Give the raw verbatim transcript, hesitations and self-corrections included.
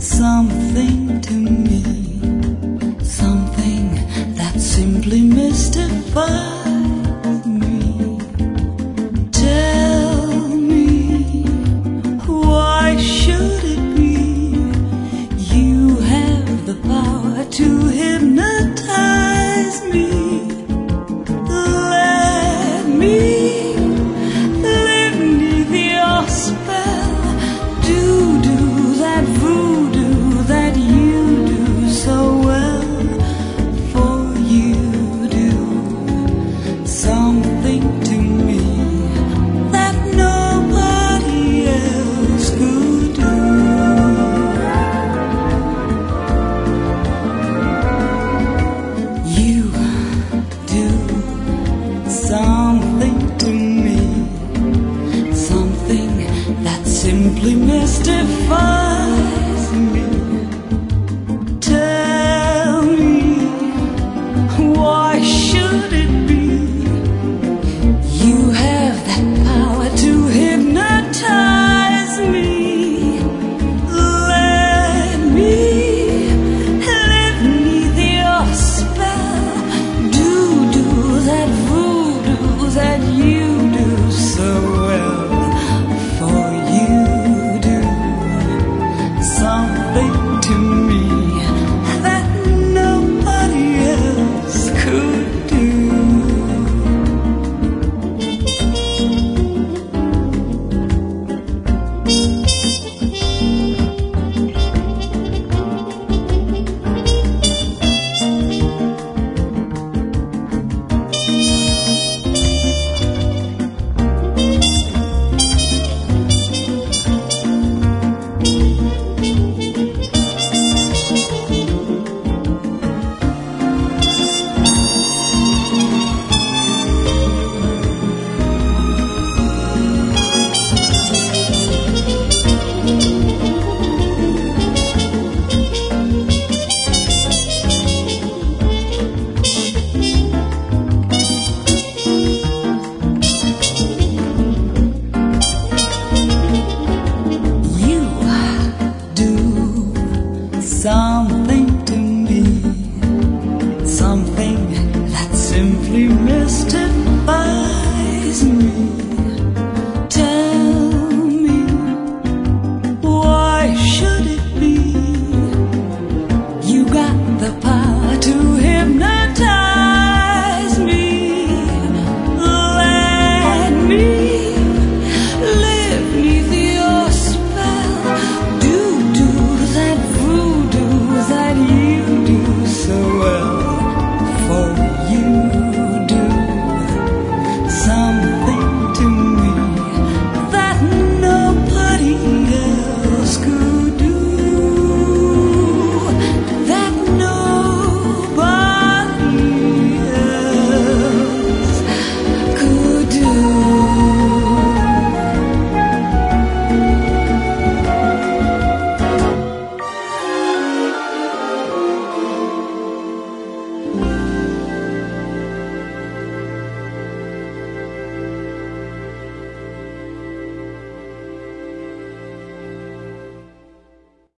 something to me, something that simply mystifies me. Tell me, why should it be you have the power to hypnotize me? Let me live beneath your spell. Do do that voodoo that you do so well. For you do something to me that nobody else could do. You do something to me, something that simply mystifies me. Tell me, why should it be you have that power to hypnotize me? Let me live beneath your spell. Do do that voodoo that you do so well. For you do something